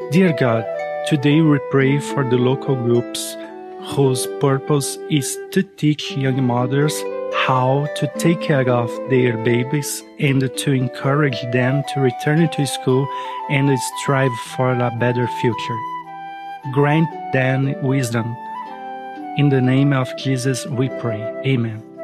Dear God, today we pray for the local groups whose purpose is to teach young mothers how to take care of their babies and to encourage them to return to school and strive for a better future. Grant them wisdom. In the name of Jesus we pray. Amen.